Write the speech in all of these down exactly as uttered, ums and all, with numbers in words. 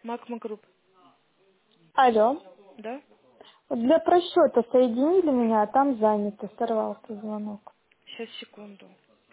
Макма Групп. Алло. Да? Вот для просчета соединили меня, а там занято, сорвался звонок. Сейчас, секунду.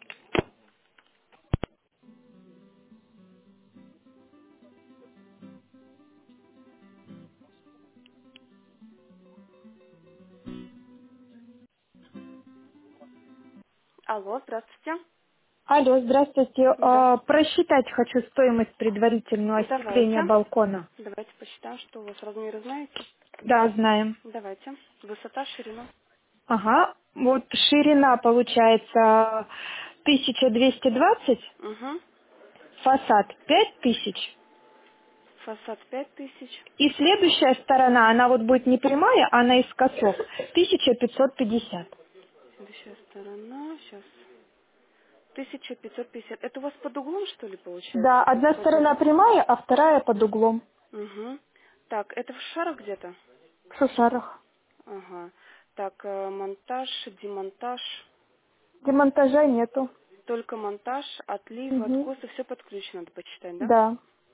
Алло, здравствуйте. Алло, здравствуйте. Да. А, просчитать хочу стоимость предварительного Давайте. остекления балкона. Давайте посчитаем, что у вас размеры знаете. Да, знаем. Давайте. Высота, ширина. Ага. Вот ширина получается тысяча двести двадцать, Угу. фасад пять тысяч. Фасад пять тысяч. И следующая сторона, она вот будет не прямая, а наискосок, тысяча пятьсот пятьдесят. Следующая сторона. Сейчас. тысяча пятьсот пятьдесят. Это у вас под углом, что ли, Да, получается? одна Под сторона углом. прямая, а вторая под углом. Угу. Так, это в шарах где-то? В шушарах. Ага. Так, э, монтаж, демонтаж. Демонтажа нету. Только монтаж, отлив, Мгм. откос, и все под ключ надо почитать, да? Да.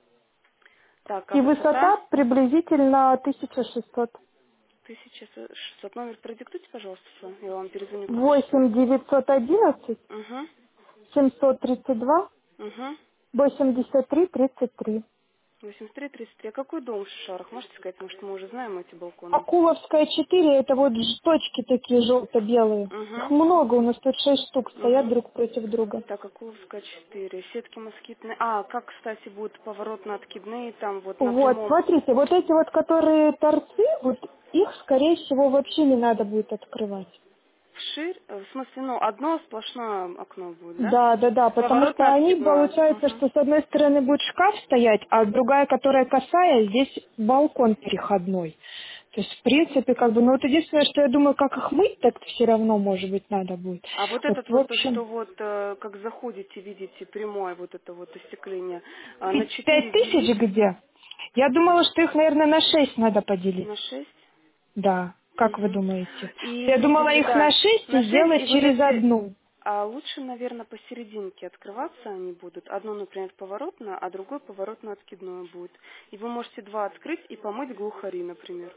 Так, а И высота? высота приблизительно тысяча шестьсот. тысяча шестьсот. Номер продиктуйте, пожалуйста, свой. Я вам перезвоню, как посчитаю. восемь девятьсот одиннадцать Угу. семьсот тридцать два Угу. восемьдесят три тридцать три. восемьдесят три тридцать три. А какой дом в Шишарах? Можете сказать, потому что мы уже знаем эти балконы. Акуловская четыре, это вот ж- точки такие желто-белые. Их Угу. много, у нас тут шесть штук стоят Угу. друг против друга. Так, Акуловская четыре. Сетки москитные. А, как, кстати, будут поворотно-откидные там вот на Вот, прямом. смотрите, вот эти вот, которые торцы, вот их, скорее всего, вообще не надо будет открывать. Вширь, э, в смысле, ну, одно сплошное окно будет, да? Да, да, да, потому что они, Поворотно-откидное. получается, Угу. что с одной стороны будет шкаф стоять, а другая, которая косая, здесь балкон переходной. То есть, в принципе, как бы, ну вот единственное, что я думаю, как их мыть, так все равно, может быть, надо будет. А вот Вот, этот в вот, то, общем, что вот, э, как заходите, видите, прямое вот это вот остекление, а, на пи- пять четыре тысяч делить где? Я думала, что их, наверное, на шесть надо поделить. на шесть. Да, как вы Угу. думаете? И Я думала видели, их на да, шесть на и шесть, сделать и вот через эти, одну. а лучше, наверное, посерединке открываться они будут. Одно, например, поворотное, а другое поворотно-откидное будет. И вы можете два открыть и помыть глухари, например.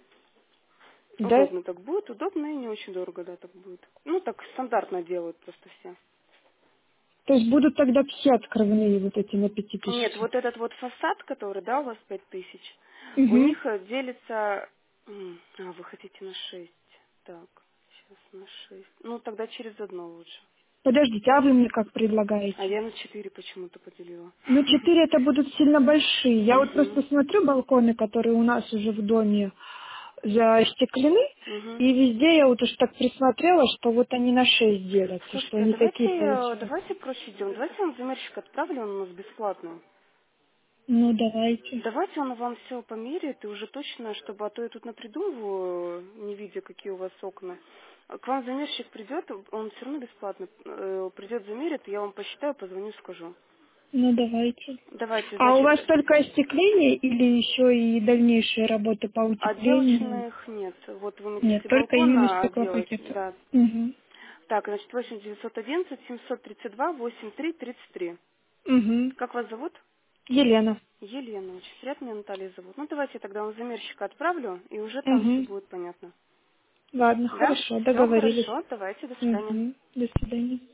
Да? Удобно так будет, удобно и не очень дорого, да, так будет. Ну, так стандартно делают просто все. То есть будут тогда все открывные вот эти на пяти Нет, тысячах. вот этот вот фасад, который, да, у вас пять тысяч, у Угу. них э, делится... м, А, вы хотите на шесть. Так, сейчас на шесть. Ну, тогда через одно лучше. Подождите, а вы мне как А предлагаете? я на четыре почему-то поделила. Ну, четыре это будут сильно большие. Я вот Угу. просто смотрю балконы, которые у нас уже в доме застеклены, Угу. и везде я вот уж так присмотрела, что вот они на шесть делятся, что Слушайте, а они давайте, такие э, получаются. давайте проще сделаем. Давайте я вам замерщик отправлю, он у нас бесплатный. Ну, давайте. Давайте он вам все померяет, и уже точно, чтобы, а то я тут напридумываю, не видя, какие у вас окна. К вам замерщик придет, он все равно бесплатно э, придет, замерит, я вам посчитаю, позвоню, скажу. Ну, давайте. Давайте, А у значит, вас только остекление или еще и дальнейшие работы по утеплению? отделочных нет. Вот вы мне Нет, если только именно балкона отделать, стеклопакет. да. Угу. Так, значит, восемь девятьсот одиннадцать семьсот тридцать два восемьдесят три тридцать три. Угу. Как вас зовут? Елена. Елена, очень приятно, меня Наталья зовут. Ну, давайте я тогда вам замерщика отправлю, и уже там все Угу. будет понятно. Ладно, Да? хорошо, Все договорились. хорошо, давайте, до свидания. Угу. До свидания.